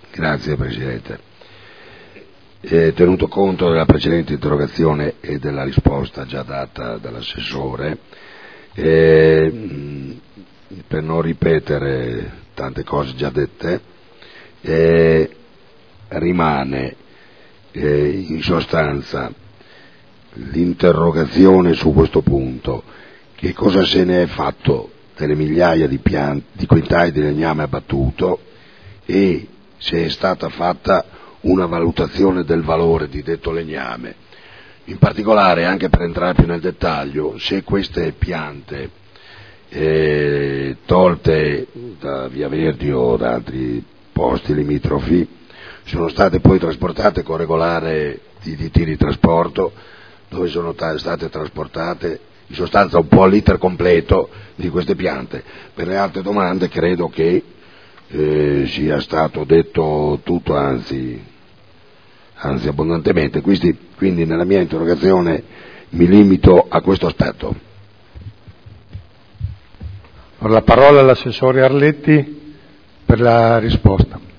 Grazie Presidente. Tenuto conto della precedente interrogazione e della risposta già data dall'assessore, per non ripetere tante cose già dette, rimane in sostanza l'interrogazione su questo punto: che cosa se ne è fatto delle migliaia di quintali di legname abbattuto e se è stata fatta una valutazione del valore di detto legname. In particolare, anche per entrare più nel dettaglio, se queste piante tolte da Via Verdi o da altri posti limitrofi sono state poi trasportate con regolare DDT di trasporto, dove sono state trasportate in sostanza un po' l'iter completo di queste piante. Per le altre domande credo che sia stato detto tutto, anzi abbondantemente, quindi nella mia interrogazione mi limito a questo aspetto. La parola all'assessore Arletti per la risposta.